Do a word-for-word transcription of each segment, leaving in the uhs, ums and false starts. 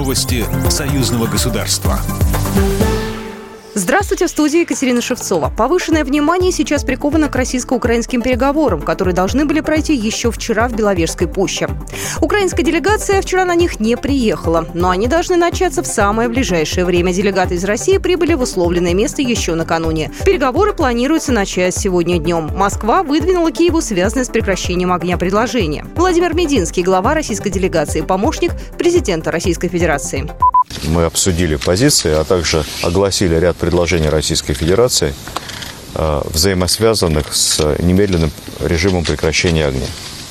Новости союзного государства. Здравствуйте, в студии Екатерина Шевцова. Повышенное внимание сейчас приковано к российско-украинским переговорам, которые должны были пройти еще вчера в Беловежской пуще. Украинская делегация вчера на них не приехала, но они должны начаться в самое ближайшее время. Делегаты из России прибыли в условленное место еще накануне. Переговоры планируется начать сегодня днем. Москва выдвинула Киеву связанное с прекращением огня предложение. Владимир Мединский, глава российской делегации, помощник президента Российской Федерации. Мы обсудили позиции, а также огласили ряд предложений Российской Федерации, э, взаимосвязанных с немедленным режимом прекращения огня.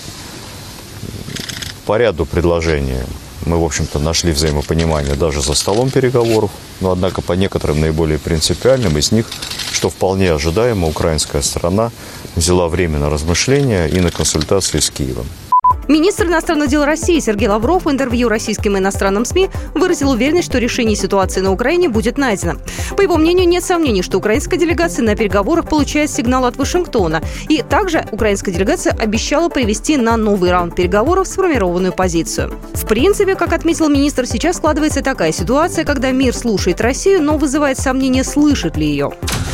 По ряду предложений мы, в общем-то, нашли взаимопонимание даже за столом переговоров, но, однако, по некоторым наиболее принципиальным из них, что вполне ожидаемо, украинская сторона взяла время на размышления и на консультации с Киевом. Министр иностранных дел России Сергей Лавров в интервью российским иностранным СМИ выразил уверенность, что решение ситуации на Украине будет найдено. По его мнению, нет сомнений, что украинская делегация на переговорах получает сигнал от Вашингтона. И также украинская делегация обещала привести на новый раунд переговоров сформированную позицию. В принципе, как отметил министр, сейчас складывается такая ситуация, когда мир слушает Россию, но вызывает сомнение, слышит ли ее.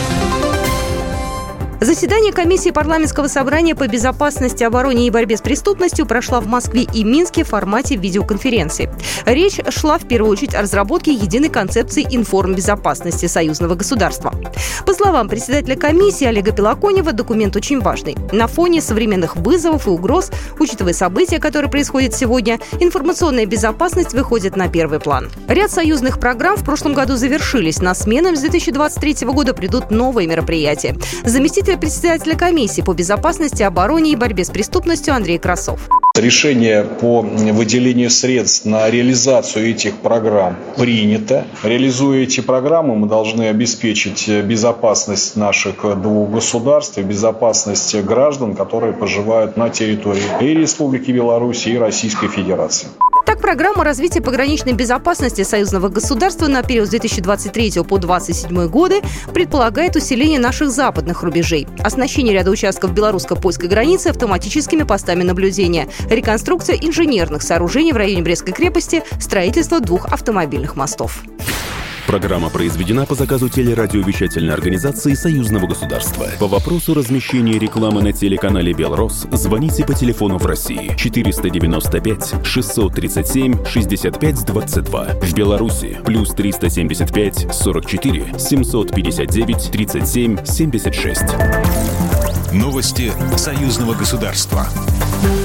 Заседание комиссии парламентского собрания по безопасности, обороне и борьбе с преступностью прошло в Москве и Минске в формате видеоконференции. Речь шла в первую очередь о разработке единой концепции информбезопасности союзного государства. По словам председателя комиссии Олега Пелоконева, документ очень важный. На фоне современных вызовов и угроз, учитывая события, которые происходят сегодня, информационная безопасность выходит на первый план. Ряд союзных программ в прошлом году завершились. На смену с две тысячи двадцать третьего года придут новые мероприятия. Заместитель председателя комиссии по безопасности, обороне и борьбе с преступностью Андрей Красов. Решение по выделению средств на реализацию этих программ принято. Реализуя эти программы, мы должны обеспечить безопасность наших двух государств и безопасность граждан, которые проживают на территории и Республики Беларусь, и Российской Федерации. Так, программа развития пограничной безопасности союзного государства на период с две тысячи двадцать третьего по две тысячи двадцать седьмой годы предполагает усиление наших западных рубежей, оснащение ряда участков белорусско-польской границы автоматическими постами наблюдения, реконструкция инженерных сооружений в районе Брестской крепости, строительство двух автомобильных мостов. Программа произведена по заказу телерадиовещательной организации Союзного государства. По вопросу размещения рекламы на телеканале «Белрос» звоните по телефону в России четыреста девяносто пять шестьсот тридцать семь шестьдесят пять двадцать два. В Беларуси плюс триста семьдесят пять сорок четыре семьсот пятьдесят девять тридцать семь семьдесят шесть. Новости союзного государства.